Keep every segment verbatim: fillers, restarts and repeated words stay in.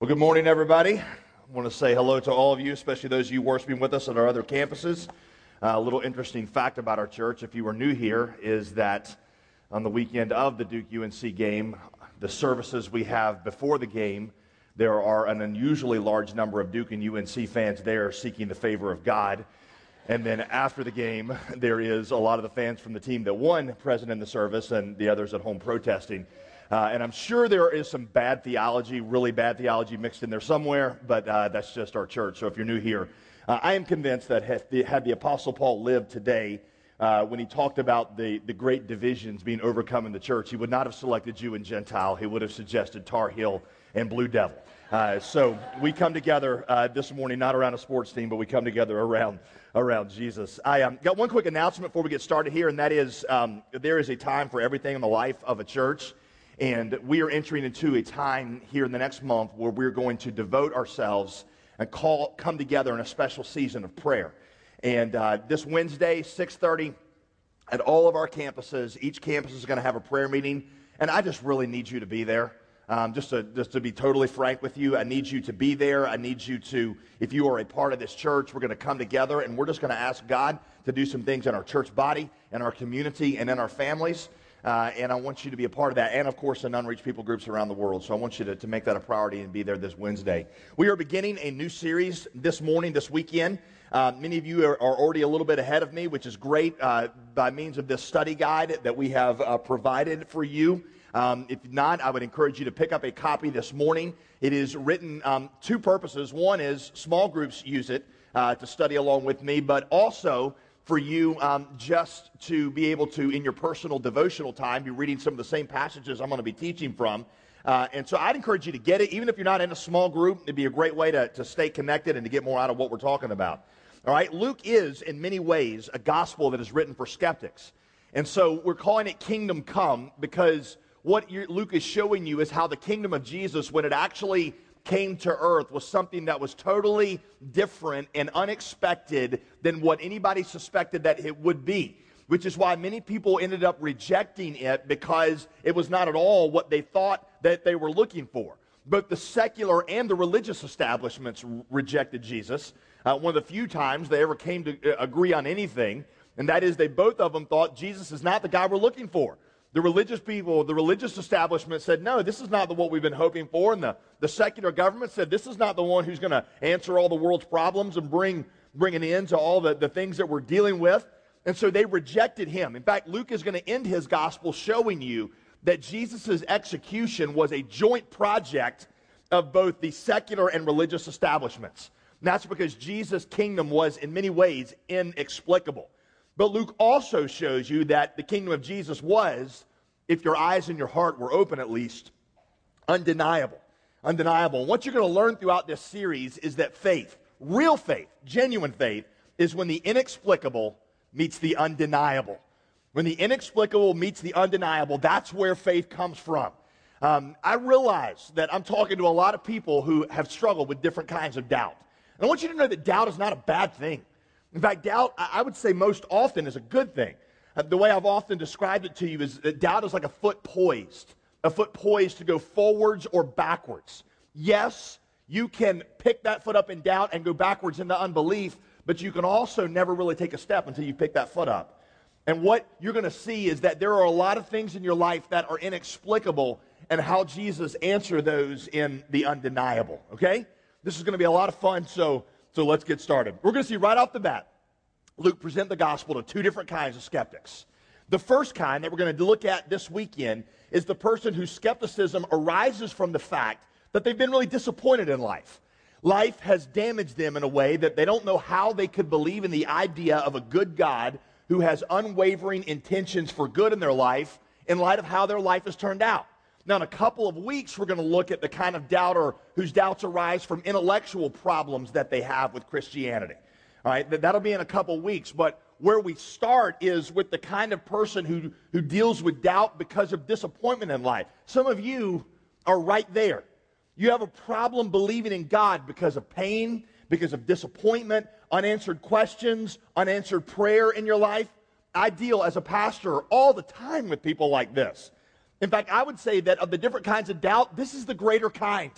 Well, good morning, everybody. I want to say hello to all of you, especially those of you worshiping with us at our other campuses. Uh, a little interesting fact about our church, if you are new here, is that on the weekend of the Duke U N C game, the services we have before the game, there are an unusually large number of Duke and U N C fans there seeking the favor of God. And then after the game, there is a lot of the fans from the team that won present in the service and the others at home protesting. Uh, and I'm sure there is some bad theology, really bad theology mixed in there somewhere, but uh, that's just our church. So if you're new here, uh, I am convinced that had the, had the Apostle Paul lived today, uh, when he talked about the, the great divisions being overcome in the church, he would not have selected Jew and Gentile. He would have suggested Tar Heel and Blue Devil. Uh, so we come together uh, this morning, not around a sports team, but we come together around around Jesus. I um, got one quick announcement before we get started here, and that is um, there is a time for everything in the life of a church. And we are entering into a time here in the next month where we're going to devote ourselves and call, come together in a special season of prayer. And uh, this Wednesday, six thirty, at all of our campuses, each campus is going to have a prayer meeting. And I just really need you to be there. Um, just, to, just to be totally frank with you, I need you to be there. I need you to, if you are a part of this church, we're going to come together and we're just going to ask God to do some things in our church body, in our community, and in our families. Uh, and I want you to be a part of that, and of course in unreached people groups around the world. So I want you to, to make that a priority and be there this Wednesday. We are beginning a new series this morning, this weekend. Uh, many of you are, are already a little bit ahead of me, which is great, uh, by means of this study guide that we have uh, provided for you. Um, if not, I would encourage you to pick up a copy this morning. It is written um, two purposes. One is small groups use it uh, to study along with me, but also for you um, just to be able to, in your personal devotional time, be reading some of the same passages I'm going to be teaching from. Uh, and so I'd encourage you to get it. Even if you're not in a small group, it'd be a great way to, to stay connected and to get more out of what we're talking about. All right, Luke is, in many ways, a gospel that is written for skeptics. And so we're calling it Kingdom Come because what Luke is showing you is how the kingdom of Jesus, when it actually came to earth, was something that was totally different and unexpected than what anybody suspected that it would be, which is why many people ended up rejecting it because it was not at all what they thought that they were looking for. Both the secular and the religious establishments rejected Jesus. Uh, one of the few times they ever came to agree on anything, and that is they both of them thought Jesus is not the guy we're looking for. The religious people, the religious establishment said, no, this is not the, what we've been hoping for. And the, the secular government said, this is not the one who's going to answer all the world's problems and bring, bring an end to all the, the things that we're dealing with. And so they rejected him. In fact, Luke is going to end his gospel showing you that Jesus' execution was a joint project of both the secular and religious establishments. And that's because Jesus' kingdom was, in many ways, inexplicable. But Luke also shows you that the kingdom of Jesus was, if your eyes and your heart were open at least, undeniable. Undeniable. And what you're going to learn throughout this series is that faith, real faith, genuine faith, is when the inexplicable meets the undeniable. When the inexplicable meets the undeniable, that's where faith comes from. Um, I realize that I'm talking to a lot of people who have struggled with different kinds of doubt. And I want you to know that doubt is not a bad thing. In fact, doubt, I would say most often, is a good thing. Uh, the way I've often described it to you is that doubt is like a foot poised, a foot poised to go forwards or backwards. Yes, you can pick that foot up in doubt and go backwards into unbelief, but you can also never really take a step until you pick that foot up. And what you're going to see is that there are a lot of things in your life that are inexplicable, and how Jesus answered those in the undeniable, okay? This is going to be a lot of fun, so... So let's get started. We're going to see right off the bat, Luke present the gospel to two different kinds of skeptics. The first kind that we're going to look at this weekend is the person whose skepticism arises from the fact that they've been really disappointed in life. Life has damaged them in a way that they don't know how they could believe in the idea of a good God who has unwavering intentions for good in their life in light of how their life has turned out. Now, in a couple of weeks, we're going to look at the kind of doubter whose doubts arise from intellectual problems that they have with Christianity. All right, that'll be in a couple of weeks. But where we start is with the kind of person who, who deals with doubt because of disappointment in life. Some of you are right there. You have a problem believing in God because of pain, because of disappointment, unanswered questions, unanswered prayer in your life. I deal as a pastor all the time with people like this. In fact, I would say that of the different kinds of doubt, this is the greater kind.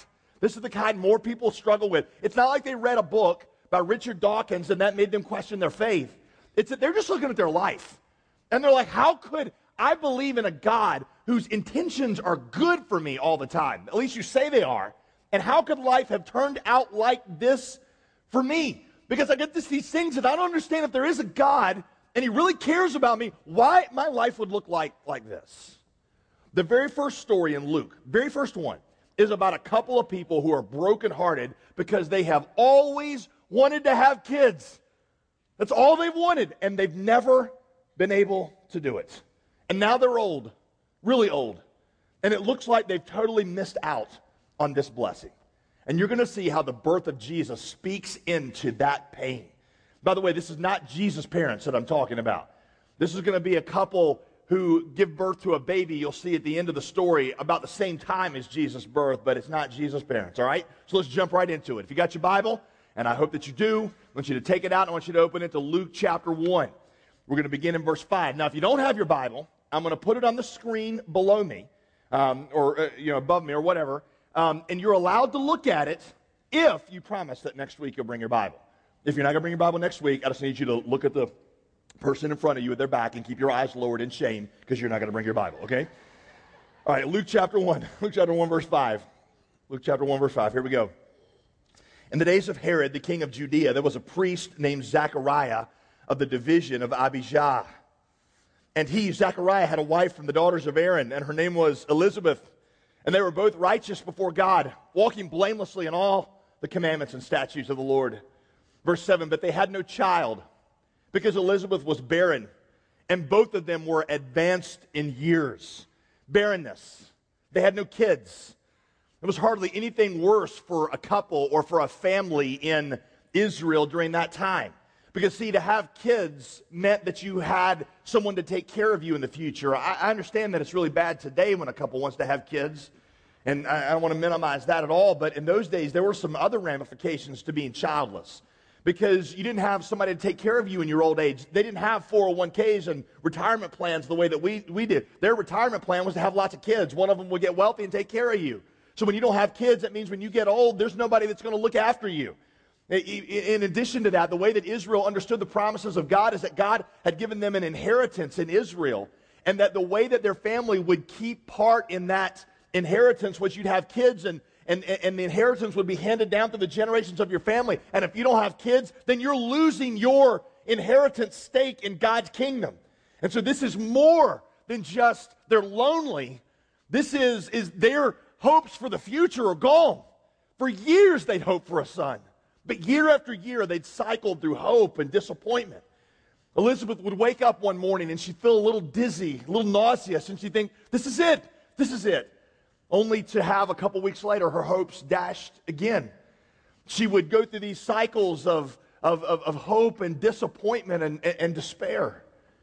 This is the kind more people struggle with. It's not like they read a book by Richard Dawkins and that made them question their faith. It's that they're just looking at their life. And they're like, how could I believe in a God whose intentions are good for me all the time? At least you say they are. And how could life have turned out like this for me? Because I get this, these things that I don't understand if there is a God and he really cares about me, why my life would look like, like this. The very first story in Luke, very first one, is about a couple of people who are brokenhearted because they have always wanted to have kids. That's all they've wanted, and they've never been able to do it. And now they're old, really old, and it looks like they've totally missed out on this blessing. And you're going to see how the birth of Jesus speaks into that pain. By the way, this is not Jesus' parents that I'm talking about. This is going to be a couple who give birth to a baby, you'll see at the end of the story, about the same time as Jesus' birth, but it's not Jesus' parents, all right? So let's jump right into it. If you got your Bible, and I hope that you do, I want you to take it out, and I want you to open it to Luke chapter one. We're going to begin in verse five. Now, if you don't have your Bible, I'm going to put it on the screen below me, um, or uh, you know, above me, or whatever, um, and you're allowed to look at it if you promise that next week you'll bring your Bible. If you're not going to bring your Bible next week, I just need you to look at the person in front of you at their back and keep your eyes lowered in shame because you're not going to bring your Bible, okay? All right, Luke chapter one. Luke chapter one, verse five. Luke chapter one, verse five. Here we go. In the days of Herod, the king of Judea, there was a priest named Zechariah of the division of Abijah. And he, Zechariah, had a wife from the daughters of Aaron, and her name was Elizabeth. And they were both righteous before God, walking blamelessly in all the commandments and statutes of the Lord. Verse seven, but they had no child, because Elizabeth was barren, and both of them were advanced in years. Barrenness. They had no kids. There was hardly anything worse for a couple or for a family in Israel during that time. Because, see, to have kids meant that you had someone to take care of you in the future. I, I understand that it's really bad today when a couple wants to have kids, and I, I don't want to minimize that at all, but in those days there were some other ramifications to being childless. Because you didn't have somebody to take care of you in your old age. They didn't have four oh one k's and retirement plans the way that we, we did. Their retirement plan was to have lots of kids. One of them would get wealthy and take care of you. So when you don't have kids, that means when you get old, there's nobody that's going to look after you. In addition to that, the way that Israel understood the promises of God is that God had given them an inheritance in Israel, and that the way that their family would keep part in that inheritance was you'd have kids, and And, and the inheritance would be handed down through the generations of your family. And if you don't have kids, then you're losing your inheritance stake in God's kingdom. And so this is more than just they're lonely. This is, is their hopes for the future are gone. For years they'd hoped for a son. But year after year they'd cycled through hope and disappointment. Elizabeth would wake up one morning and she'd feel a little dizzy, a little nauseous, and she'd think, this is it, this is it. Only to have a couple weeks later her hopes dashed again. She would go through these cycles of, of, of, of hope and disappointment and, and, and despair.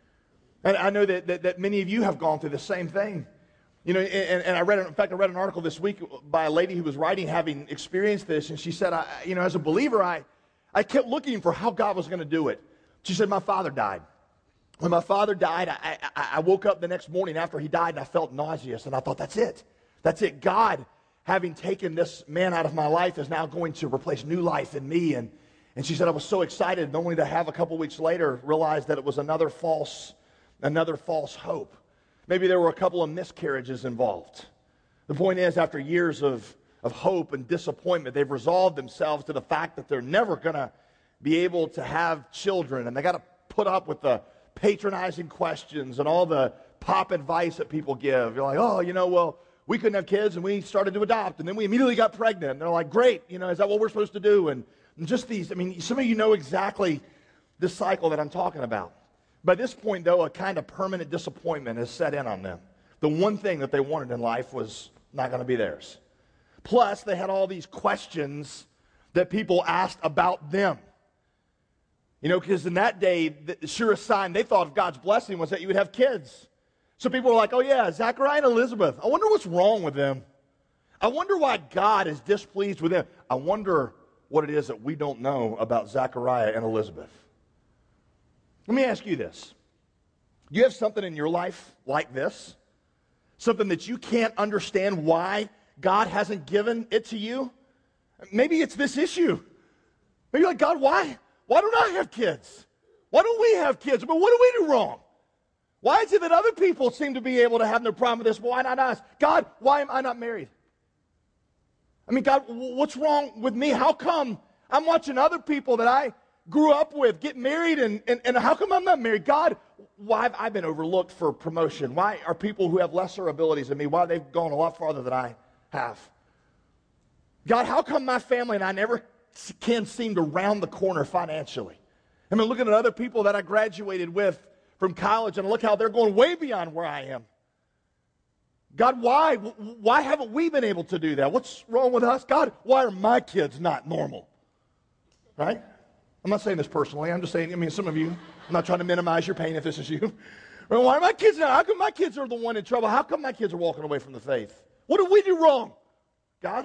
And I know that, that, that many of you have gone through the same thing. You know, and, and I read, in fact, I read an article this week by a lady who was writing, having experienced this, and she said, I, you know, as a believer, I, I kept looking for how God was going to do it. She said, my father died. When my father died, I, I, I woke up the next morning after he died, and I felt nauseous, and I thought, that's it. That's it. God, having taken this man out of my life, is now going to replace new life in me. And, and she said, I was so excited, only to have a couple weeks later realize that it was another false, another false hope. Maybe there were a couple of miscarriages involved. The point is, after years of, of hope and disappointment, they've resolved themselves to the fact that they're never going to be able to have children. And they got to put up with the patronizing questions and all the pop advice that people give. You're like, oh, you know, well, we couldn't have kids, and we started to adopt, and then we immediately got pregnant. And they're like, great, you know, is that what we're supposed to do? And, and just these, I mean, some of you know exactly this cycle that I'm talking about. By this point, though, a kind of permanent disappointment has set in on them. The one thing that they wanted in life was not going to be theirs. Plus, they had all these questions that people asked about them. You know, because in that day, the surest sign they thought of God's blessing was that you would have kids. So people were like, oh yeah, Zechariah and Elizabeth. I wonder what's wrong with them. I wonder why God is displeased with them. I wonder what it is that we don't know about Zechariah and Elizabeth. Let me ask you this. Do you have something in your life like this? Something that you can't understand why God hasn't given it to you? Maybe it's this issue. Maybe you're like, God, why? Why don't I have kids? Why don't we have kids? But what do we do wrong? Why is it that other people seem to be able to have no problem with this? But why not us? God, why am I not married? I mean, God, what's wrong with me? How come I'm watching other people that I grew up with get married, and, and, and how come I'm not married? God, why have I been overlooked for promotion? Why are people who have lesser abilities than me, why have they gone a lot farther than I have? God, how come my family and I never can seem to round the corner financially? I mean, looking at other people that I graduated with from college, and look how they're going way beyond where I am. God, why? Why haven't we been able to do that? What's wrong with us? God, why are my kids not normal? Right? I'm not saying this personally. I'm just saying, I mean, some of you, I'm not trying to minimize your pain if this is you. Why are my kids not? How come my kids are the one in trouble? How come my kids are walking away from the faith? What did we do wrong, God?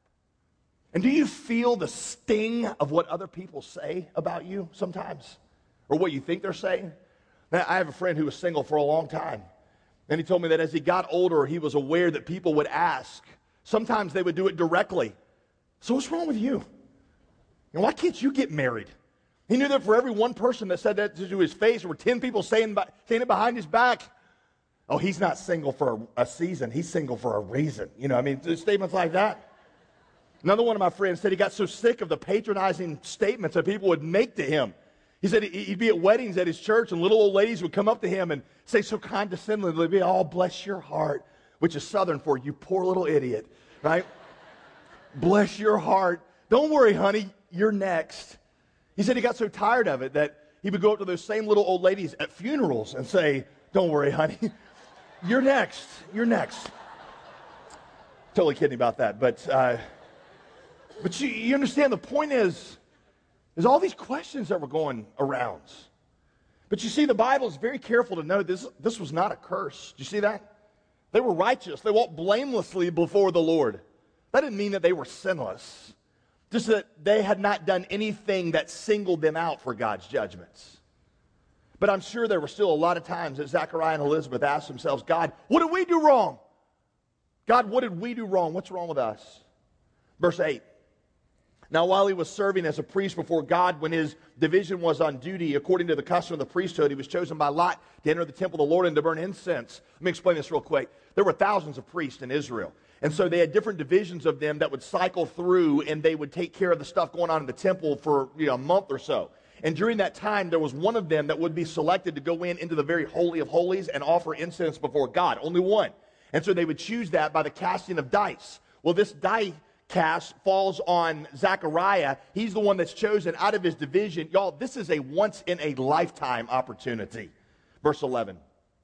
And do you feel the sting of what other people say about you sometimes? Or what you think they're saying? Now, I have a friend who was single for a long time. And he told me that as he got older, he was aware that people would ask. Sometimes they would do it directly. So what's wrong with you? And why can't you get married? He knew that for every one person that said that to his face, there were ten people saying, saying it behind his back. Oh, he's not single for a, a season. He's single for a reason. You know, I mean, statements like that. Another one of my friends said he got so sick of the patronizing statements that people would make to him. He said he'd be at weddings at his church, and little old ladies would come up to him and say so condescendingly, they'd be, oh, bless your heart, which is Southern for you poor little idiot, right? Bless your heart. Don't worry, honey, you're next. He said he got so tired of it that he would go up to those same little old ladies at funerals and say, don't worry, honey, you're next, you're next. Totally kidding about that, but uh, but you, you understand the point is, is all these questions that were going around. But you see, the Bible is very careful to know this, this was not a curse. Do you see that? They were righteous. They walked blamelessly before the Lord. That didn't mean that they were sinless. Just that they had not done anything that singled them out for God's judgments. But I'm sure there were still a lot of times that Zechariah and Elizabeth asked themselves, God, what did we do wrong? God, what did we do wrong? What's wrong with us? Verse eight. Now, while he was serving as a priest before God, when his division was on duty, according to the custom of the priesthood, he was chosen by Lot to enter the temple of the Lord and to burn incense. Let me explain this real quick. There were thousands of priests in Israel. And so they had different divisions of them that would cycle through, and they would take care of the stuff going on in the temple for, you know, a month or so. And during that time, there was one of them that would be selected to go in into the very holy of holies and offer incense before God. Only one. And so they would choose that by the casting of dice. Well, this die cast falls on Zechariah. He's the one that's chosen out of his division. Y'all, this is a once-in-a-lifetime opportunity. Verse eleven.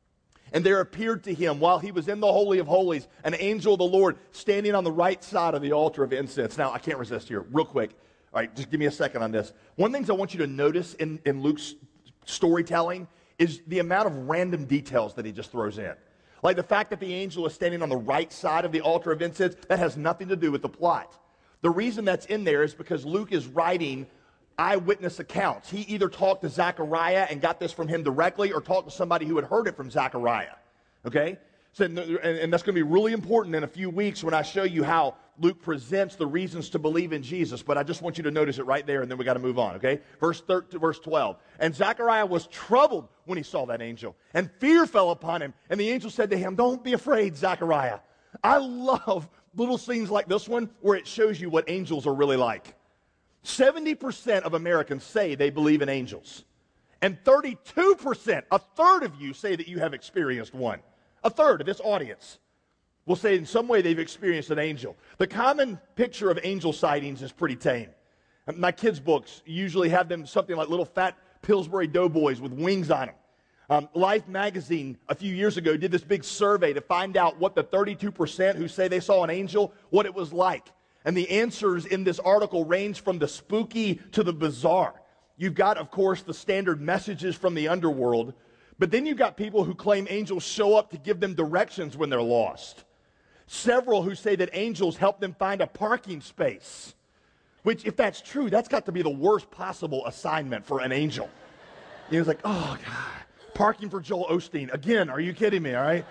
And there appeared to him, while he was in the Holy of Holies, an angel of the Lord standing on the right side of the altar of incense. Now, I can't resist here. Real quick. All right, just give me a second on this. One of the things I want you to notice in, in Luke's storytelling is the amount of random details that he just throws in. Like the fact that the angel is standing on the right side of the altar of incense, that has nothing to do with the plot. The reason that's in there is because Luke is writing eyewitness accounts. He either talked to Zechariah and got this from him directly, or talked to somebody who had heard it from Zechariah. Okay? So, and, and that's going to be really important in a few weeks when I show you how Luke presents the reasons to believe in Jesus. But I just want you to notice it right there, and then we got to move on. Okay? Verse thirteen, verse twelve. And Zechariah was troubled when he saw that angel, and fear fell upon him. And the angel said to him, "Don't be afraid, Zechariah." I love little scenes like this one where it shows you what angels are really like. seventy percent of Americans say they believe in angels. And thirty-two percent, a third of you, say that you have experienced one. A third of this audience will say in some way they've experienced an angel. The common picture of angel sightings is pretty tame. My kids' books usually have them something like little fat Pillsbury Doughboys with wings on them. Um, Life magazine a few years ago did this big survey to find out what the thirty-two percent who say they saw an angel, what it was like. And the answers in this article range from the spooky to the bizarre. You've got, of course, the standard messages from the underworld, but then you've got people who claim angels show up to give them directions when they're lost. Several who say that angels help them find a parking space, which, if that's true, that's got to be the worst possible assignment for an angel. He was like, oh, God, parking for Joel Osteen. Again, are you kidding me, all right?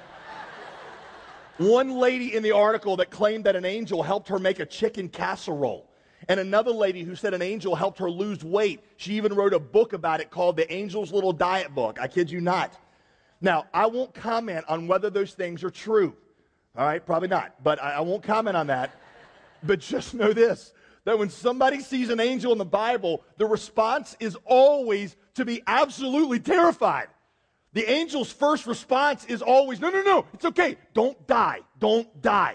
One lady in the article that claimed that an angel helped her make a chicken casserole. And another lady who said an angel helped her lose weight. She even wrote a book about it called The Angel's Little Diet Book. I kid you not. Now, I won't comment on whether those things are true. All right, probably not, but I, I won't comment on that. But just know this, that when somebody sees an angel in the Bible, the response is always to be absolutely terrified. The angel's first response is always, no, no, no, it's okay. Don't die. Don't die.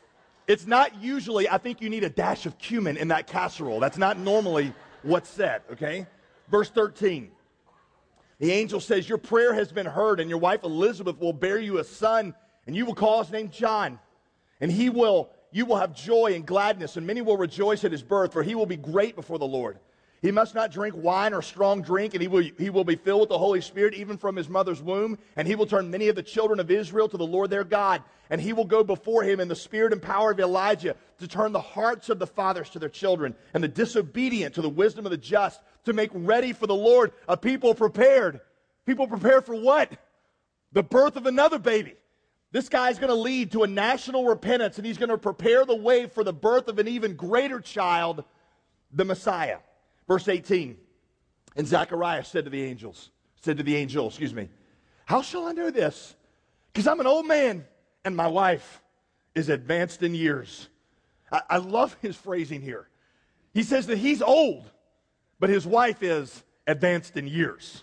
It's not usually, I think you need a dash of cumin in that casserole. That's not normally what's said, okay? Verse thirteen. The angel says, your prayer has been heard, and your wife Elizabeth will bear you a son, and you will call his name John. And he will, you will have joy and gladness, and many will rejoice at his birth, for he will be great before the Lord. He must not drink wine or strong drink, and he will, he will be filled with the Holy Spirit even from his mother's womb. And he will turn many of the children of Israel to the Lord their God. And he will go before him in the spirit and power of Elijah to turn the hearts of the fathers to their children and the disobedient to the wisdom of the just, to make ready for the Lord a people prepared. People prepared for what? The birth of another baby. This guy's going to lead to a national repentance, and he's going to prepare the way for the birth of an even greater child, the Messiah. Verse eighteen, and Zechariah said to the angels, said to the angel, excuse me, how shall I know this? Because I'm an old man, and my wife is advanced in years. I, I love his phrasing here. He says that he's old, but his wife is advanced in years.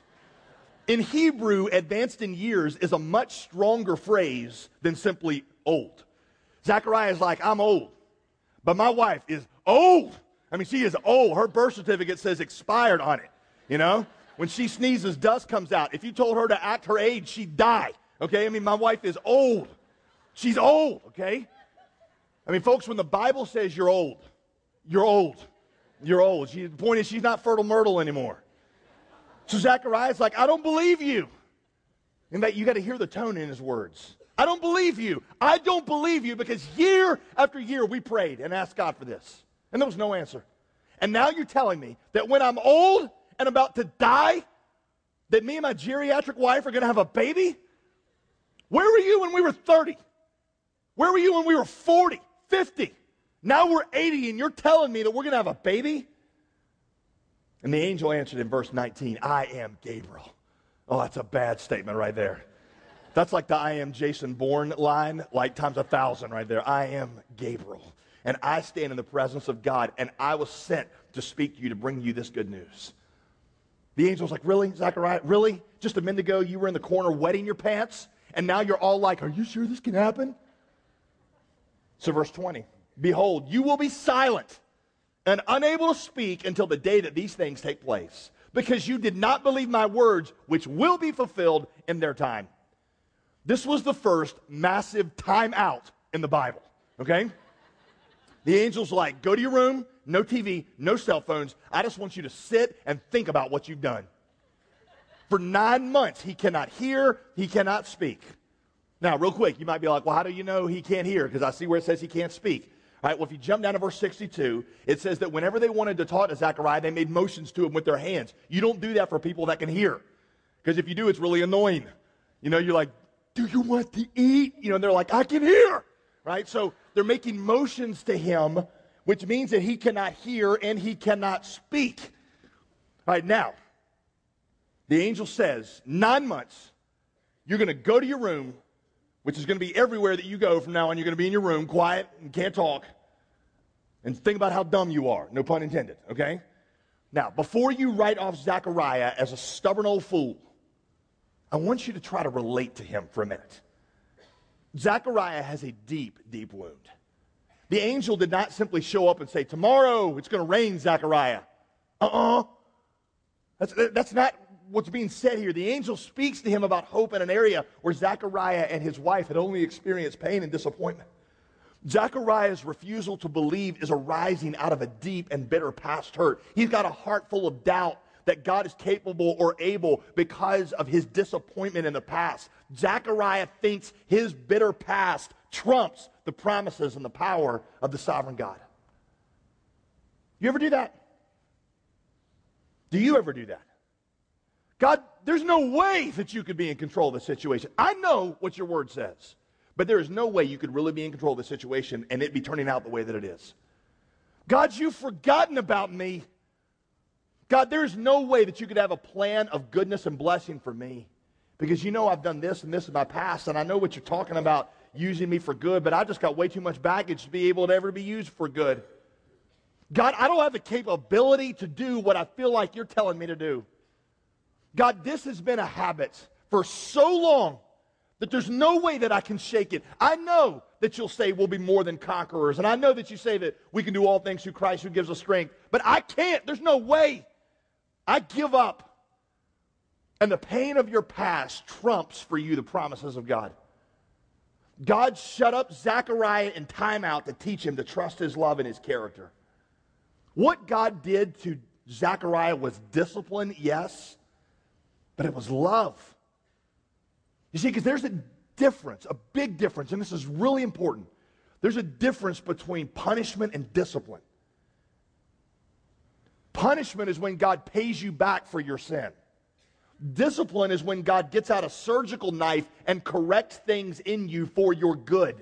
In Hebrew, advanced in years is a much stronger phrase than simply old. Zechariah is like, I'm old, but my wife is old. I mean, she is old. Her birth certificate says expired on it, you know? When she sneezes, dust comes out. If you told her to act her age, she'd die, okay? I mean, my wife is old. She's old, okay? I mean, folks, when the Bible says you're old, you're old. You're old. She, the point is, she's not fertile myrtle anymore. So Zechariah's like, I don't believe you. And that you got to hear the tone in his words. I don't believe you. I don't believe you because year after year we prayed and asked God for this. And there was no answer. And now you're telling me that when I'm old and about to die, that me and my geriatric wife are going to have a baby? Where were you when we were thirty? Where were you when we were forty, fifty? Now we're eighty and you're telling me that we're going to have a baby? And the angel answered in verse nineteen, I am Gabriel. Oh, that's a bad statement right there. That's like the I am Jason Bourne line, like times a thousand right there. I am Gabriel. And I stand in the presence of God, and I was sent to speak to you, to bring you this good news. The angel's like, really, Zechariah? Really? Just a minute ago, you were in the corner wetting your pants, and now you're all like, are you sure this can happen? So verse twenty, behold, you will be silent and unable to speak until the day that these things take place, because you did not believe my words, which will be fulfilled in their time. This was the first massive time out in the Bible, okay? The angel's like, go to your room, no T V, no cell phones. I just want you to sit and think about what you've done. For nine months, he cannot hear, he cannot speak. Now, real quick, you might be like, well, how do you know he can't hear? Because I see where it says he can't speak. All right, well, if you jump down to verse sixty-two, it says that whenever they wanted to talk to Zechariah, they made motions to him with their hands. You don't do that for people that can hear. Because if you do, it's really annoying. You know, you're like, do you want to eat? You know, and they're like, I can hear. Right? So they're making motions to him, which means that he cannot hear and he cannot speak. All right, now, the angel says, nine months, you're going to go to your room, which is going to be everywhere that you go from now on. You're going to be in your room, quiet, and can't talk. And think about how dumb you are, no pun intended, okay? Now, before you write off Zechariah as a stubborn old fool, I want you to try to relate to him for a minute. Zechariah has a deep, deep wound. The angel did not simply show up and say, tomorrow it's going to rain, Zechariah. Uh-uh. That's, that's not what's being said here. The angel speaks to him about hope in an area where Zechariah and his wife had only experienced pain and disappointment. Zechariah's refusal to believe is arising out of a deep and bitter past hurt. He's got a heart full of doubt that God is capable or able because of his disappointment in the past. Zechariah thinks his bitter past trumps the promises and the power of the sovereign God. You ever do that? Do you ever do that? God, there's no way that you could be in control of the situation. I know what your word says, but there is no way you could really be in control of the situation and it be turning out the way that it is. God, you've forgotten about me. God, there's no way that you could have a plan of goodness and blessing for me, because you know I've done this and this in my past, and I know what you're talking about, using me for good, but I just got way too much baggage to be able to ever be used for good. God, I don't have the capability to do what I feel like you're telling me to do. God, this has been a habit for so long that there's no way that I can shake it. I know that you'll say we'll be more than conquerors, and I know that you say that we can do all things through Christ who gives us strength, but I can't. There's no way. I give up. And the pain of your past trumps for you the promises of God. God shut up Zechariah in timeout to teach him to trust his love and his character. What God did to Zechariah was discipline, yes, but it was love. You see, because there's a difference, a big difference, and this is really important. There's a difference between punishment and discipline. Punishment is when God pays you back for your sin. Discipline is when God gets out a surgical knife and corrects things in you for your good.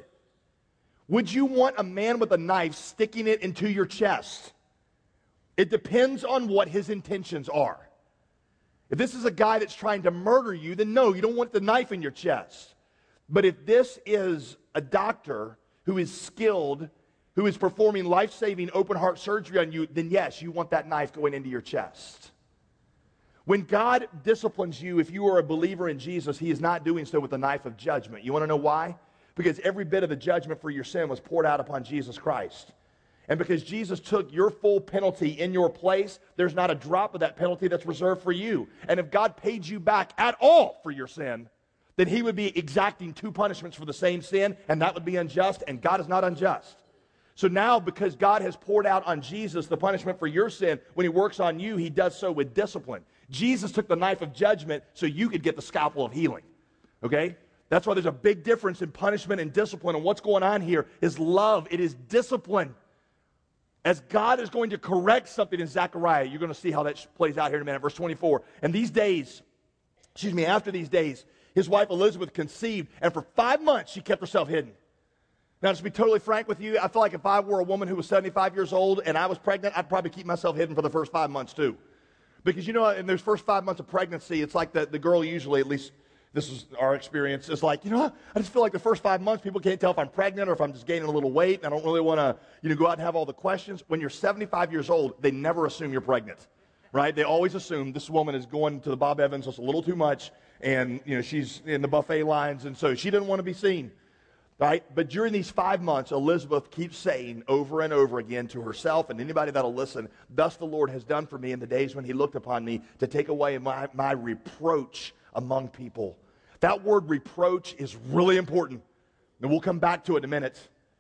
Would you want a man with a knife sticking it into your chest? It depends on what his intentions are. If this is a guy that's trying to murder you, then no, you don't want the knife in your chest. But if this is a doctor who is skilled, who is performing life-saving open-heart surgery on you, then yes, you want that knife going into your chest. When God disciplines you, if you are a believer in Jesus, he is not doing so with a knife of judgment. You want to know why? Because every bit of the judgment for your sin was poured out upon Jesus Christ. And because Jesus took your full penalty in your place, there's not a drop of that penalty that's reserved for you. And if God paid you back at all for your sin, then he would be exacting two punishments for the same sin, and that would be unjust, and God is not unjust. So now, because God has poured out on Jesus the punishment for your sin, when he works on you, he does so with discipline. Jesus took the knife of judgment so you could get the scalpel of healing. Okay? That's why there's a big difference in punishment and discipline, and what's going on here is love. It is discipline. As God is going to correct something in Zechariah, you're going to see how that plays out here in a minute. Verse twenty-four. And these days, excuse me, after these days, his wife Elizabeth conceived, and for five months she kept herself hidden. Now, just to be totally frank with you, I feel like if I were a woman who was seventy-five years old and I was pregnant, I'd probably keep myself hidden for the first five months too. Because, you know, in those first five months of pregnancy, it's like the, the girl usually, at least this is our experience, is like, you know, I just feel like the first five months people can't tell if I'm pregnant or if I'm just gaining a little weight, and I don't really want to, you know, go out and have all the questions. When you're seventy-five years old, they never assume you're pregnant, right? They always assume this woman is going to the Bob Evans just a little too much, and, you know, she's in the buffet lines, and so she didn't want to be seen. Right? But during these five months, Elizabeth keeps saying over and over again to herself and anybody that'll listen, thus the Lord has done for me in the days when he looked upon me to take away my, my reproach among people. That word reproach is really important. And we'll come back to it in a minute.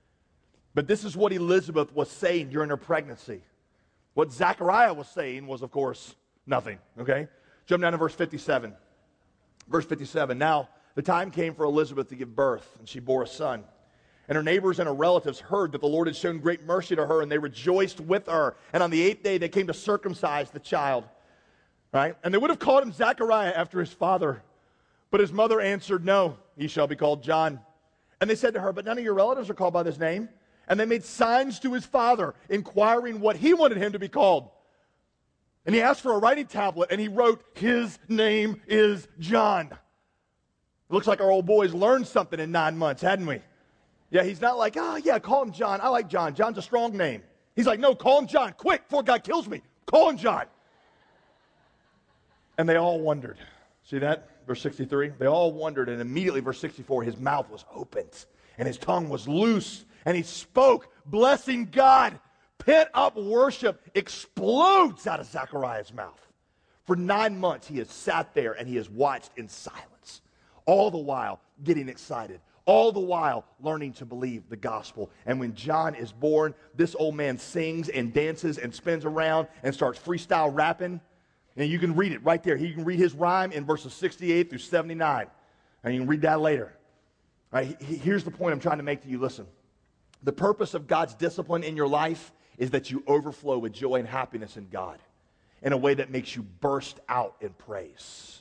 But this is what Elizabeth was saying during her pregnancy. What Zechariah was saying was, of course, nothing. Okay? Jump down to verse fifty-seven. Verse fifty-seven. Now, the time came for Elizabeth to give birth, and she bore a son. And her neighbors and her relatives heard that the Lord had shown great mercy to her, and they rejoiced with her. And on the eighth day, they came to circumcise the child. Right? And they would have called him Zechariah after his father. But his mother answered, no, he shall be called John. And they said to her, but none of your relatives are called by this name. And they made signs to his father, inquiring what he wanted him to be called. And he asked for a writing tablet, and he wrote, his name is John. Looks like our old boy's learned something in nine months, hadn't we? Yeah, he's not like, oh, yeah, call him John. I like John. John's a strong name. He's like, no, call him John. Quick, before God kills me. Call him John. And they all wondered. See that? Verse sixty-three. They all wondered, and immediately, verse sixty-four, his mouth was opened, and his tongue was loose, and he spoke, blessing God. Pent-up worship explodes out of Zechariah's mouth. For nine months, he has sat there, and he has watched in silence. All the while getting excited, all the while learning to believe the gospel. And when John is born, this old man sings and dances and spins around and starts freestyle rapping. And you can read it right there. You can read his rhyme in verses sixty-eight through seventy-nine. And you can read that later. All right, here's the point I'm trying to make to you. Listen, the purpose of God's discipline in your life is that you overflow with joy and happiness in God in a way that makes you burst out in praise.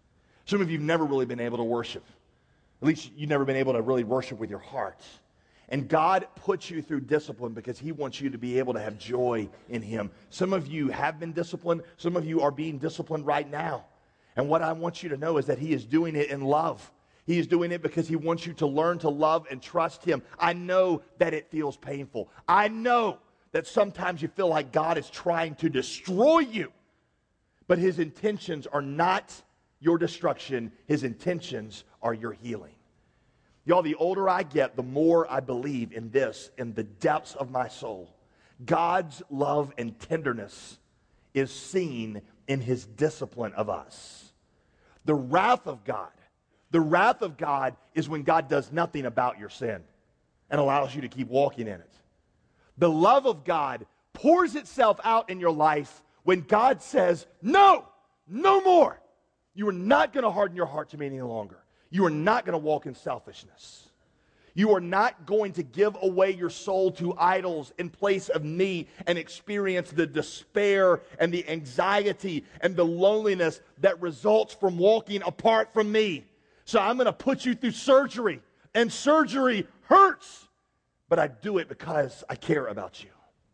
Some of you have never really been able to worship. At least you've never been able to really worship with your heart. And God puts you through discipline because he wants you to be able to have joy in him. Some of you have been disciplined. Some of you are being disciplined right now. And what I want you to know is that he is doing it in love. He is doing it because he wants you to learn to love and trust him. I know that it feels painful. I know that sometimes you feel like God is trying to destroy you. But his intentions are not your destruction. His intentions are your healing. Y'all, the older I get, the more I believe in this in the depths of my soul. God's love and tenderness is seen in his discipline of us. The wrath of God, the wrath of God is when God does nothing about your sin and allows you to keep walking in it. The love of God pours itself out in your life when God says, no, no more. You are not going to harden your heart to me any longer. You are not going to walk in selfishness. You are not going to give away your soul to idols in place of me and experience the despair and the anxiety and the loneliness that results from walking apart from me. So I'm going to put you through surgery, and surgery hurts, but I do it because I care about you.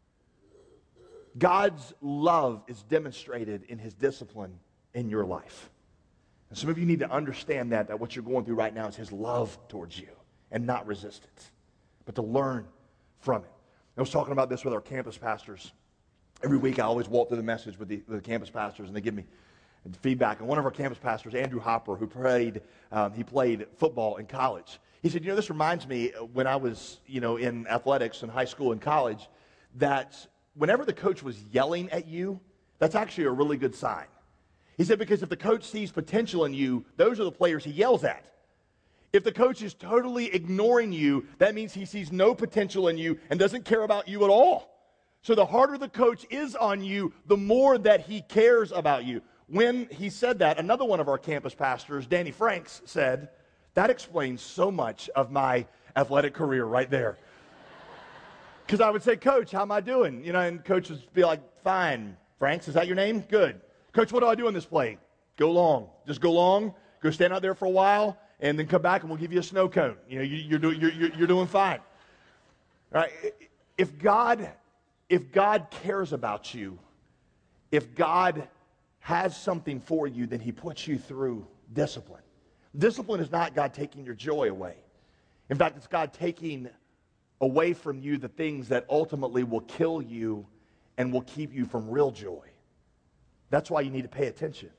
God's love is demonstrated in his discipline in your life. And some of you need to understand that, that what you're going through right now is his love towards you and not resistance, but to learn from it. I was talking about this with our campus pastors. Every week I always walk through the message with the, with the campus pastors, and they give me feedback. And one of our campus pastors, Andrew Hopper, who played, um, he played football in college, he said, you know, this reminds me when I was, you know, in athletics in high school and college, that whenever the coach was yelling at you, that's actually a really good sign. He said, because if the coach sees potential in you, those are the players he yells at. If the coach is totally ignoring you, that means he sees no potential in you and doesn't care about you at all. So the harder the coach is on you, the more that he cares about you. When he said that, another one of our campus pastors, Danny Franks, said, that explains so much of my athletic career right there. Because I would say, Coach, how am I doing? You know, and Coach would be like, fine. Franks, is that your name? Good. Coach, what do I do in this play? Go long. Just go long. Go stand out there for a while, and then come back, and we'll give you a snow cone. You know, you, you're, do, you're, you're, you're doing fine. All right? If God, if God cares about you, if God has something for you, then he puts you through discipline. Discipline is not God taking your joy away. In fact, it's God taking away from you the things that ultimately will kill you and will keep you from real joy. That's why you need to pay attention.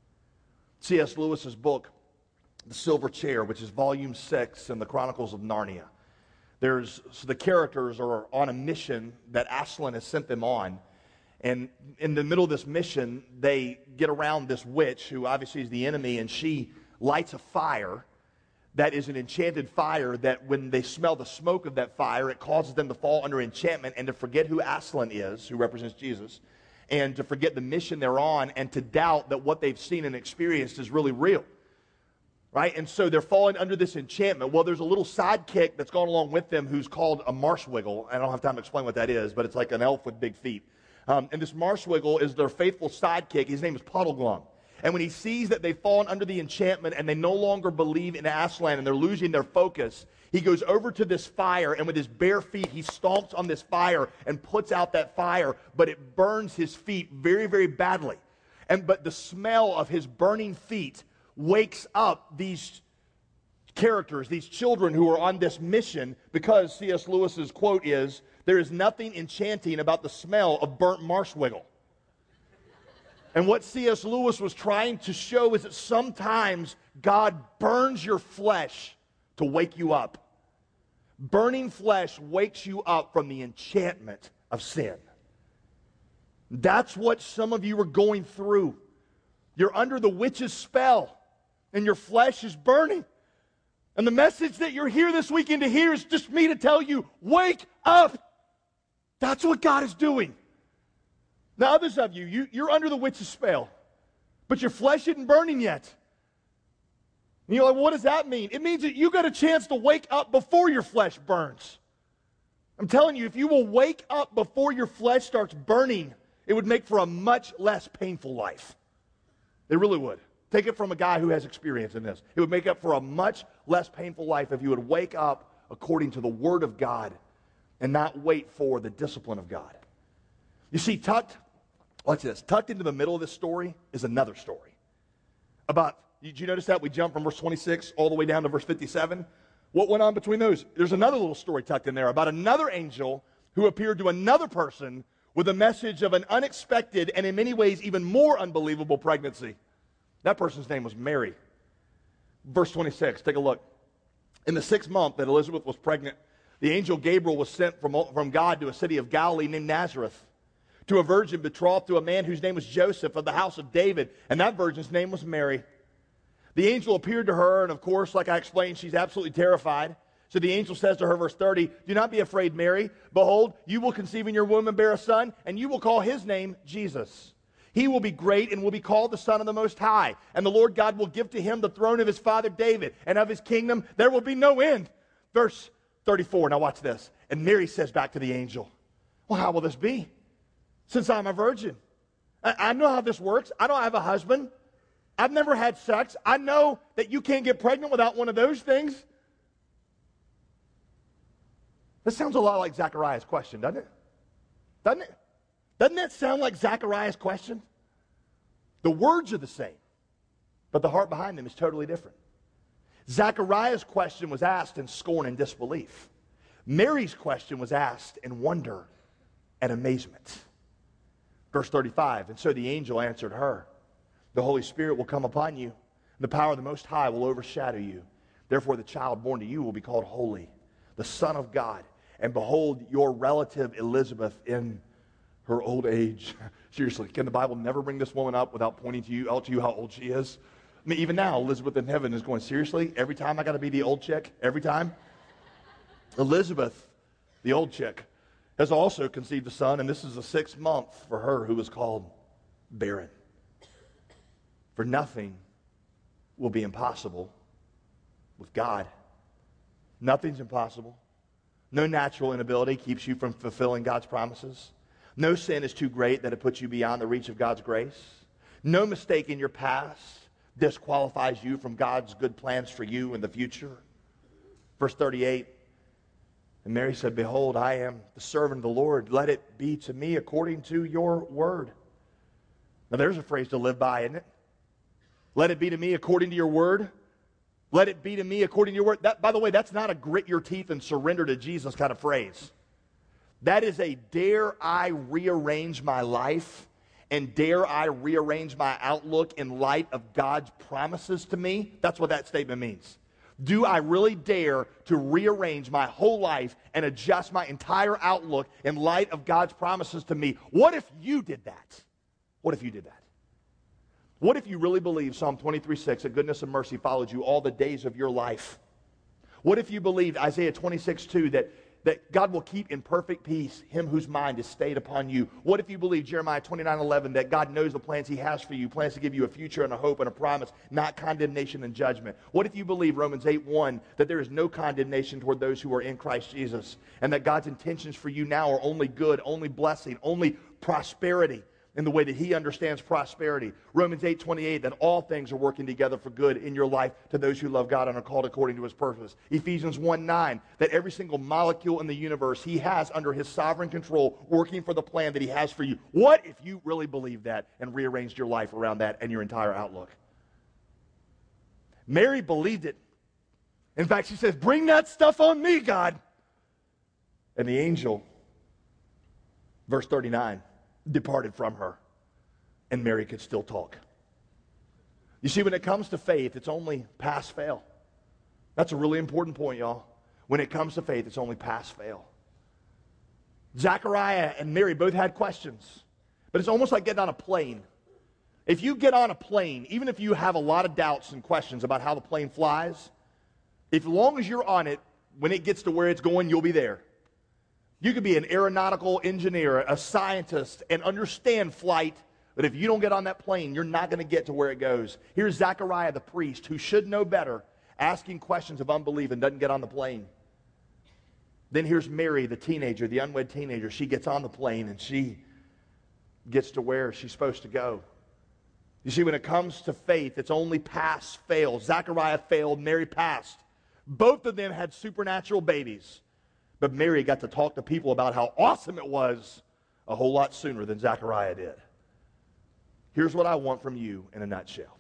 C S Lewis's book, The Silver Chair, which is volume six in the Chronicles of Narnia. There's, so the characters are on a mission that Aslan has sent them on. And in the middle of this mission, they get around this witch, who obviously is the enemy, and she lights a fire that is an enchanted fire that when they smell the smoke of that fire, it causes them to fall under enchantment and to forget who Aslan is, who represents Jesus, and to forget the mission they're on, and to doubt that what they've seen and experienced is really real. Right? And so they're falling under this enchantment. Well, there's a little sidekick that's gone along with them who's called a marshwiggle. I don't have time to explain what that is, but it's like an elf with big feet. Um, and this marshwiggle is their faithful sidekick. His name is Puddleglum. And when he sees that they've fallen under the enchantment and they no longer believe in Aslan and they're losing their focus, he goes over to this fire, and with his bare feet, he stomps on this fire and puts out that fire, but it burns his feet very, very badly. And but the smell of his burning feet wakes up these characters, these children who are on this mission, because C S Lewis's quote is, there is nothing enchanting about the smell of burnt marshwiggle. And what C S Lewis was trying to show is that sometimes God burns your flesh to wake you up. Burning flesh wakes you up from the enchantment of sin. That's what some of you are going through. You're under the witch's spell, and your flesh is burning. And the message that you're here this weekend to hear is just me to tell you, wake up. That's what God is doing. Now, others of you, you you're under the witch's spell, but your flesh isn't burning yet. And you're like, well, what does that mean? It means that you got a chance to wake up before your flesh burns. I'm telling you, if you will wake up before your flesh starts burning, it would make for a much less painful life. It really would. Take it from a guy who has experience in this. It would make up for a much less painful life if you would wake up according to the Word of God and not wait for the discipline of God. You see, tucked, watch this, tucked into the middle of this story is another story. About, did you notice that? We jumped from verse twenty-six all the way down to verse fifty-seven. What went on between those? There's another little story tucked in there about another angel who appeared to another person with a message of an unexpected and in many ways even more unbelievable pregnancy. That person's name was Mary. Verse twenty-six, take a look. In the sixth month that Elizabeth was pregnant, the angel Gabriel was sent from, from God to a city of Galilee named Nazareth, to a virgin betrothed to a man whose name was Joseph of the house of David, and that virgin's name was Mary. The angel appeared to her, and of course, like I explained, she's absolutely terrified. So the angel says to her, verse thirty, "Do not be afraid, Mary. Behold, you will conceive in your womb and bear a son, and you will call his name Jesus. He will be great and will be called the Son of the Most High. And the Lord God will give to him the throne of his father David, and of his kingdom there will be no end." Verse thirty-four, now watch this. And Mary says back to the angel, "Well, how will this be, since I'm a virgin? I, I know how this works. I don't have a husband. I've never had sex. I know that you can't get pregnant without one of those things." This sounds a lot like Zechariah's question, doesn't it? Doesn't it? Doesn't that sound like Zechariah's question? The words are the same, but the heart behind them is totally different. Zechariah's question was asked in scorn and disbelief. Mary's question was asked in wonder and amazement. Verse thirty-five, "And so the angel answered her, 'The Holy Spirit will come upon you, and the power of the Most High will overshadow you. Therefore the child born to you will be called Holy, the Son of God. And behold, your relative Elizabeth in her old age.'" Seriously, can the Bible never bring this woman up without pointing to you, out to you how old she is? I mean, even now, Elizabeth in heaven is going, seriously? Every time I got to be the old chick? Every time? Elizabeth, the old chick, has also conceived a son, and this is the sixth month for her who is called barren. For nothing will be impossible with God. Nothing's impossible. No natural inability keeps you from fulfilling God's promises. No sin is too great that it puts you beyond the reach of God's grace. No mistake in your past disqualifies you from God's good plans for you in the future. Verse thirty-eight, "And Mary said, 'Behold, I am the servant of the Lord. Let it be to me according to your word.'" Now there's a phrase to live by, isn't it? Let it be to me according to your word. Let it be to me according to your word. That, by the way, that's not a grit your teeth and surrender to Jesus kind of phrase. That is a dare I rearrange my life and dare I rearrange my outlook in light of God's promises to me. That's what that statement means. Do I really dare to rearrange my whole life and adjust my entire outlook in light of God's promises to me? What if you did that? What if you did that? What if you really believe Psalm twenty-three six, that goodness and mercy followed you all the days of your life? What if you believed Isaiah twenty-six two, that, that God will keep in perfect peace him whose mind is stayed upon you? What if you believe Jeremiah twenty-nine eleven, that God knows the plans he has for you, plans to give you a future and a hope and a promise, not condemnation and judgment? What if you believe Romans eight one, that there is no condemnation toward those who are in Christ Jesus, and that God's intentions for you now are only good, only blessing, only prosperity? In the way that he understands prosperity. Romans eight twenty-eight, that all things are working together for good in your life to those who love God and are called according to his purpose. Ephesians one nine, that every single molecule in the universe he has under his sovereign control, working for the plan that he has for you. What if you really believed that and rearranged your life around that and your entire outlook? Mary believed it. In fact, she says, "Bring that stuff on me, God." And the angel, verse thirty-nine, departed from her, and Mary could still talk. You see, when it comes to faith, it's only pass fail. That's a really important point, y'all. When it comes to faith, it's only pass fail. Zechariah and Mary both had questions, but it's almost like getting on a plane. If you get on a plane, even if you have a lot of doubts and questions about how the plane flies, if as long as you're on it, when it gets to where it's going, you'll be there. You could be an aeronautical engineer, a scientist, and understand flight, but if you don't get on that plane, you're not going to get to where it goes. Here's Zechariah the priest, who should know better, asking questions of unbelief and doesn't get on the plane. Then here's Mary, the teenager, the unwed teenager. She gets on the plane and she gets to where she's supposed to go. You see, when it comes to faith, it's only pass, fail. Zechariah failed, Mary passed. Both of them had supernatural babies. But Mary got to talk to people about how awesome it was a whole lot sooner than Zechariah did. Here's what I want from you in a nutshell.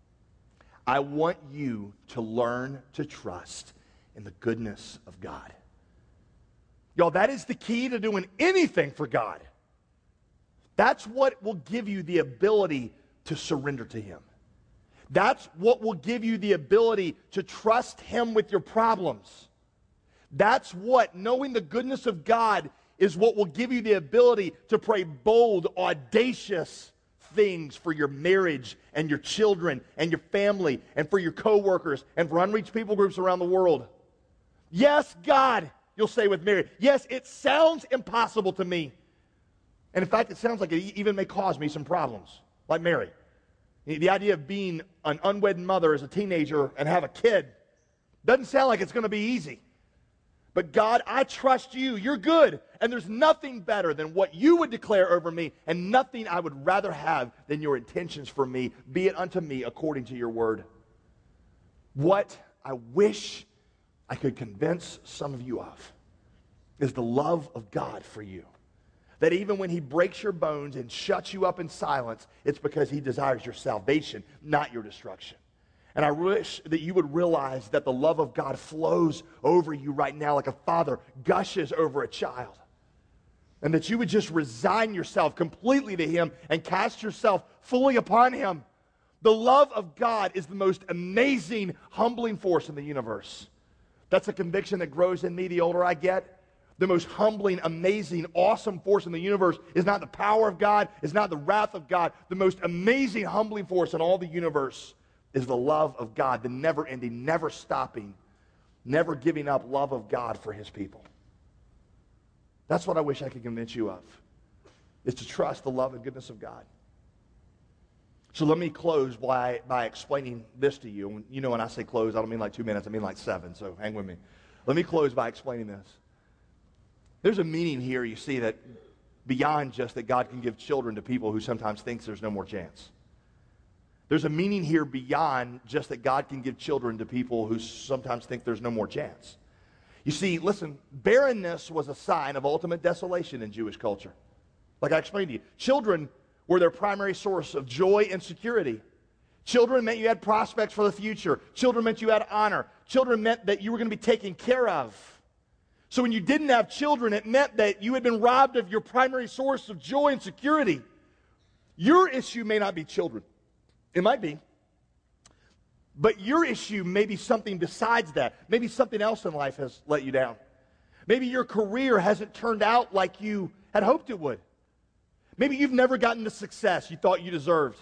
I want you to learn to trust in the goodness of God. Y'all, that is the key to doing anything for God. That's what will give you the ability to surrender to Him. That's what will give you the ability to trust Him with your problems. That's what, knowing the goodness of God, is what will give you the ability to pray bold, audacious things for your marriage and your children and your family and for your coworkers and for unreached people groups around the world. Yes, God, you'll say with Mary, yes, it sounds impossible to me. And in fact, it sounds like it even may cause me some problems, like Mary. The idea of being an unwed mother as a teenager and have a kid doesn't sound like it's going to be easy. But God, I trust you. You're good. And there's nothing better than what you would declare over me, and nothing I would rather have than your intentions for me. Be it unto me according to your word. What I wish I could convince some of you of is the love of God for you. That even when He breaks your bones and shuts you up in silence, it's because He desires your salvation, not your destruction. And I wish that you would realize that the love of God flows over you right now like a father gushes over a child. And that you would just resign yourself completely to Him and cast yourself fully upon Him. The love of God is the most amazing, humbling force in the universe. That's a conviction that grows in me the older I get. The most humbling, amazing, awesome force in the universe is not the power of God, is not the wrath of God. The most amazing, humbling force in all the universe is the love of God, the never-ending, never-stopping, never giving up love of God for His people. That's what I wish I could convince you of, is to trust the love and goodness of God. So let me close by, by explaining this to you. You know when I say close, I don't mean like two minutes, I mean like seven, so hang with me. Let me close by explaining this. There's a meaning here, you see, that beyond just that God can give children to people who sometimes think there's no more chance. There's a meaning here beyond just that God can give children to people who sometimes think there's no more chance. You see, listen, barrenness was a sign of ultimate desolation in Jewish culture. Like I explained to you, children were their primary source of joy and security. Children meant you had prospects for the future. Children meant you had honor. Children meant that you were going to be taken care of. So when you didn't have children, it meant that you had been robbed of your primary source of joy and security. Your issue may not be children. It might be. But your issue may be something besides that. Maybe something else in life has let you down. Maybe your career hasn't turned out like you had hoped it would. Maybe you've never gotten the success you thought you deserved.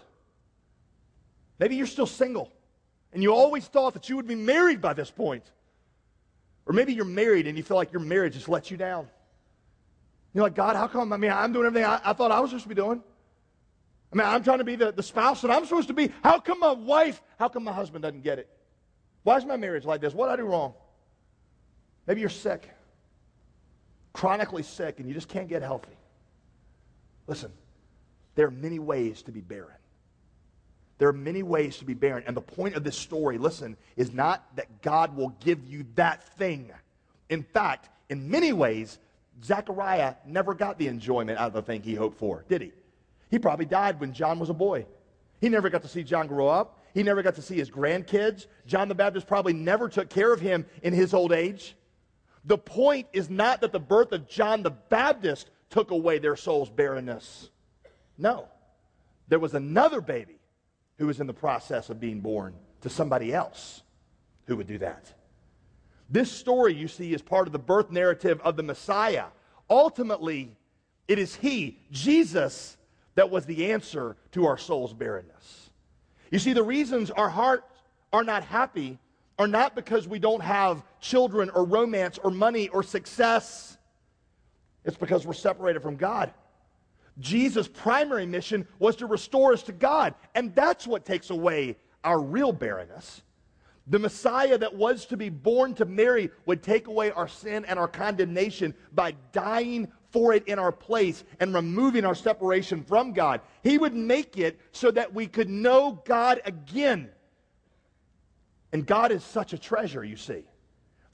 Maybe you're still single, and you always thought that you would be married by this point. Or maybe you're married and you feel like your marriage just let you down. You're like, God, how come? I mean, I'm doing everything I, I thought I was supposed to be doing. I mean, I'm trying to be the, the spouse that I'm supposed to be. How come my wife, how come my husband doesn't get it? Why is my marriage like this? What did I do wrong? Maybe you're sick, chronically sick, and you just can't get healthy. Listen, there are many ways to be barren. There are many ways to be barren. And the point of this story, listen, is not that God will give you that thing. In fact, in many ways, Zechariah never got the enjoyment out of the thing he hoped for, did he? He probably died when John was a boy. He never got to see John grow up. He never got to see his grandkids. John the Baptist probably never took care of him in his old age. The point is not that the birth of John the Baptist took away their soul's barrenness. No. There was another baby who was in the process of being born to somebody else who would do that. This story, you see, is part of the birth narrative of the Messiah. Ultimately, it is He, Jesus, that was the answer to our soul's barrenness. You see, the reasons our hearts are not happy are not because we don't have children or romance or money or success. It's because we're separated from God. Jesus' primary mission was to restore us to God, and that's what takes away our real barrenness. The Messiah that was to be born to Mary would take away our sin and our condemnation by dying for it in our place and removing our separation from God. He would make it so that we could know God again. And God is such a treasure, you see.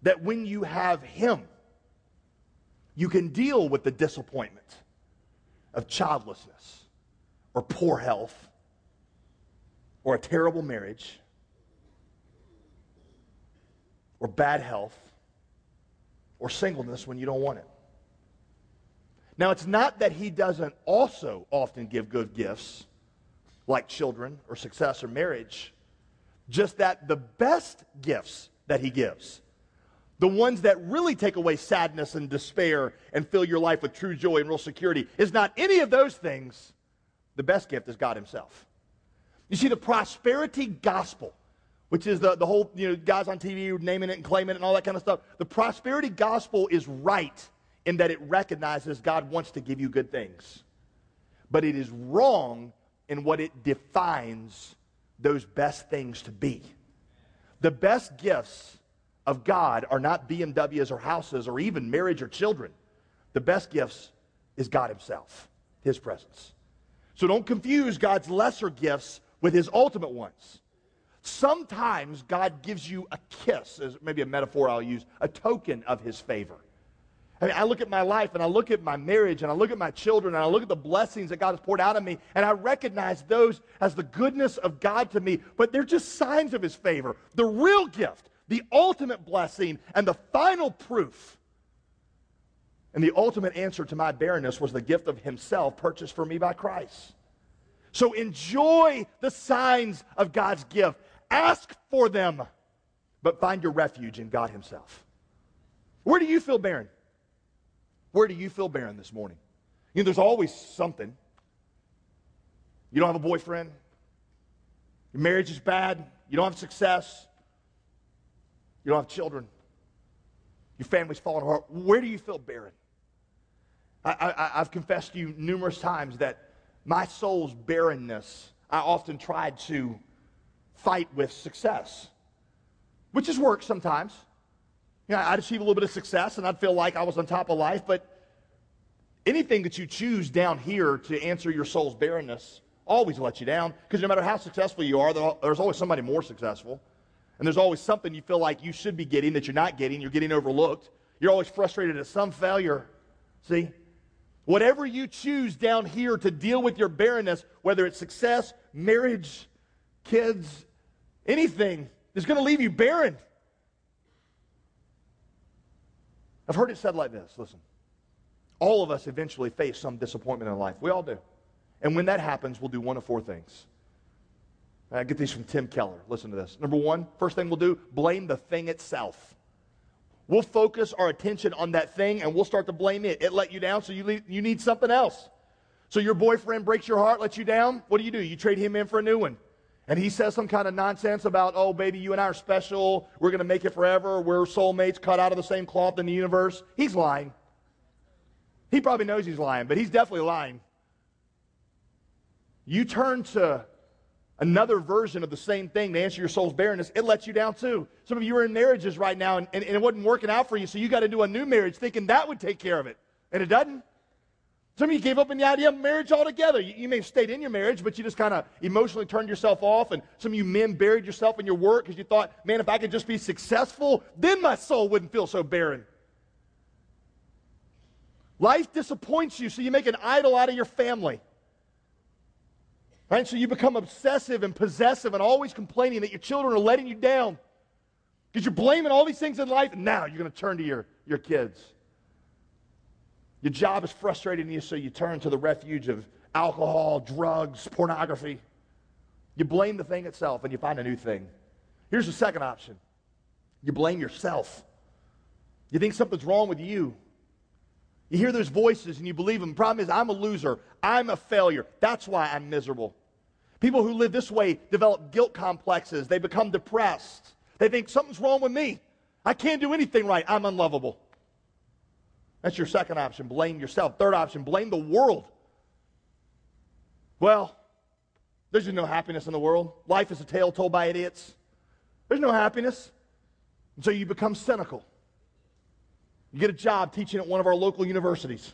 that when you have Him, you can deal with the disappointment of childlessness or poor health or a terrible marriage or bad health or singleness when you don't want it. Now, it's not that He doesn't also often give good gifts like children or success or marriage, just that the best gifts that He gives, the ones that really take away sadness and despair and fill your life with true joy and real security, is not any of those things. The best gift is God Himself. You see, the prosperity gospel, which is the, the whole, you know, guys on T V naming it and claiming it and all that kind of stuff. The prosperity gospel is right in that it recognizes God wants to give you good things. But it is wrong in what it defines those best things to be. The best gifts of God are not B M Ws or houses or even marriage or children. The best gifts is God Himself, His presence. So don't confuse God's lesser gifts with His ultimate ones. Sometimes God gives you a kiss, as maybe a metaphor I'll use, a token of His favor. I mean, I look at my life, and I look at my marriage, and I look at my children, and I look at the blessings that God has poured out on me, and I recognize those as the goodness of God to me, but they're just signs of His favor. The real gift, the ultimate blessing, and the final proof, and the ultimate answer to my barrenness was the gift of Himself purchased for me by Christ. So enjoy the signs of God's gift. Ask for them, but find your refuge in God Himself. Where do you feel barren? Where do you feel barren this morning? You know, there's always something. You don't have a boyfriend. Your marriage is bad. You don't have success. You don't have children. Your family's falling apart. Where do you feel barren? I, I, I've confessed to you numerous times that my soul's barrenness, I often tried to fight with success, which has worked sometimes. You know, I'd achieve a little bit of success and I'd feel like I was on top of life, but anything that you choose down here to answer your soul's barrenness always lets you down, because no matter how successful you are, there's always somebody more successful. And there's always something you feel like you should be getting that you're not getting. You're getting overlooked. You're always frustrated at some failure. See? Whatever you choose down here to deal with your barrenness, whether it's success, marriage, kids, anything, is going to leave you barren. I've heard it said like this. Listen. All of us eventually face some disappointment in life. We all do. And when that happens, we'll do one of four things. I get these from Tim Keller. Listen to this. Number one, first thing we'll do, blame the thing itself. We'll focus our attention on that thing, and we'll start to blame it. It let you down, so you, le- you need something else. So your boyfriend breaks your heart, lets you down. What do you do? You trade him in for a new one. And he says some kind of nonsense about, oh, baby, you and I are special. We're going to make it forever. We're soulmates cut out of the same cloth in the universe. He's lying. He probably knows he's lying, but he's definitely lying. You turn to another version of the same thing to answer your soul's barrenness, it lets you down too. Some of you are in marriages right now, and, and, and it wasn't working out for you, so you got to do a new marriage thinking that would take care of it. And it doesn't. Some of you gave up on the idea of marriage altogether. You, you may have stayed in your marriage, but you just kind of emotionally turned yourself off, and some of you men buried yourself in your work because you thought, man, if I could just be successful, then my soul wouldn't feel so barren. Life disappoints you, so you make an idol out of your family. Right? So you become obsessive and possessive and always complaining that your children are letting you down because you're blaming all these things in life, and now you're going to turn to your, your kids. Your job is frustrating you, so you turn to the refuge of alcohol, drugs, pornography. You blame the thing itself, and you find a new thing. Here's the second option. You blame yourself. You think something's wrong with you. You hear those voices and you believe them. The problem is, I'm a loser. I'm a failure. That's why I'm miserable. People who live this way develop guilt complexes. They become depressed. They think something's wrong with me. I can't do anything right. I'm unlovable. That's your second option. Blame yourself. Third option, blame the world. Well, there's just no happiness in the world. Life is a tale told by idiots. There's no happiness. And so you become cynical. You get a job teaching at one of our local universities.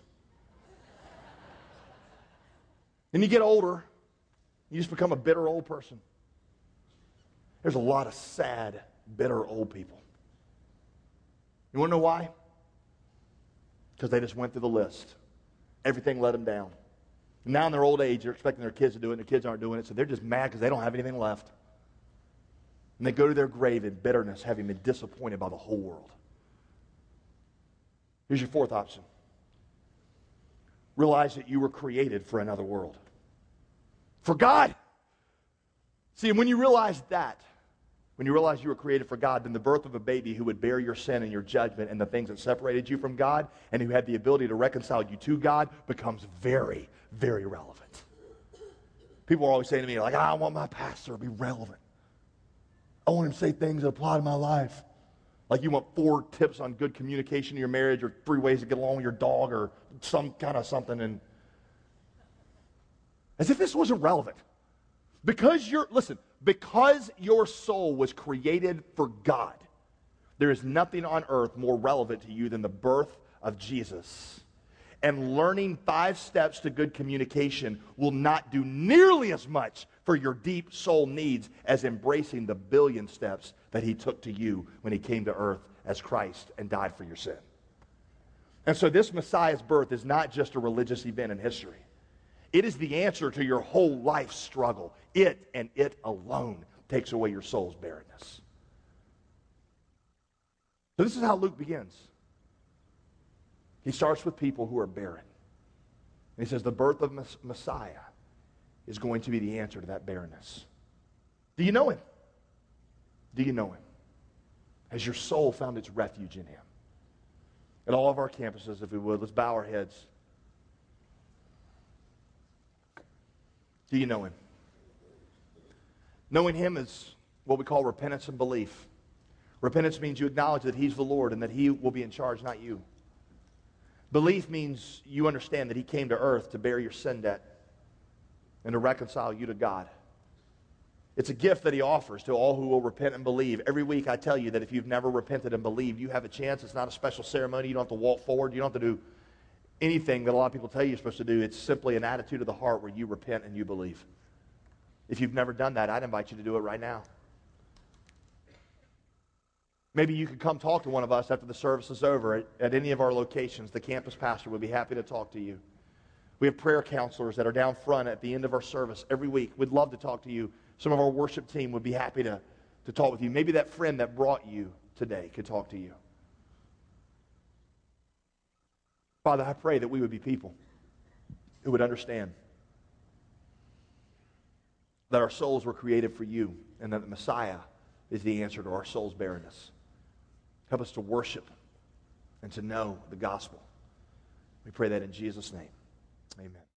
Then you get older, you just become a bitter old person. There's a lot of sad, bitter old people. You want to know why? Because they just went through the list. Everything let them down. And now in their old age, they're expecting their kids to do it, and their kids aren't doing it, so they're just mad because they don't have anything left. And they go to their grave in bitterness, having been disappointed by the whole world. Here's your fourth option. Realize that you were created for another world. For God. See, and when you realize that, when you realize you were created for God, then the birth of a baby who would bear your sin and your judgment and the things that separated you from God and who had the ability to reconcile you to God becomes very, very relevant. People are always saying to me, like, I want my pastor to be relevant. I want him to say things that apply to my life. Like you want four tips on good communication in your marriage or three ways to get along with your dog or some kind of something. And as if this wasn't relevant. Because you're, listen, because your soul was created for God, there is nothing on earth more relevant to you than the birth of Jesus. And learning five steps to good communication will not do nearly as much for your deep soul needs as embracing the billion steps that he took to you when he came to earth as Christ and died for your sin. And so this Messiah's birth is not just a religious event in history. It is the answer to your whole life struggle. It and it alone takes away your soul's barrenness. So this is how Luke begins. He starts with people who are barren. And he says the birth of Messiah is going to be the answer to that barrenness. Do you know him? Do you know him? Has your soul found its refuge in him? At all of our campuses, if we would, let's bow our heads. Do you know him? Knowing him is what we call repentance and belief. Repentance means you acknowledge that he's the Lord and that he will be in charge, not you. Belief means you understand that he came to earth to bear your sin debt and to reconcile you to God. It's a gift that he offers to all who will repent and believe. Every week I tell you that if you've never repented and believed, you have a chance. It's not a special ceremony. You don't have to walk forward. You don't have to do anything that a lot of people tell you you're supposed to do. It's simply an attitude of the heart where you repent and you believe. If you've never done that, I'd invite you to do it right now. Maybe you could come talk to one of us after the service is over at, at any of our locations. The campus pastor would be happy to talk to you. We have prayer counselors that are down front at the end of our service every week. We'd love to talk to you. Some of our worship team would be happy to, to talk with you. Maybe that friend that brought you today could talk to you. Father, I pray that we would be people who would understand that our souls were created for you and that the Messiah is the answer to our soul's barrenness. Help us to worship and to know the gospel. We pray that in Jesus' name. Amen.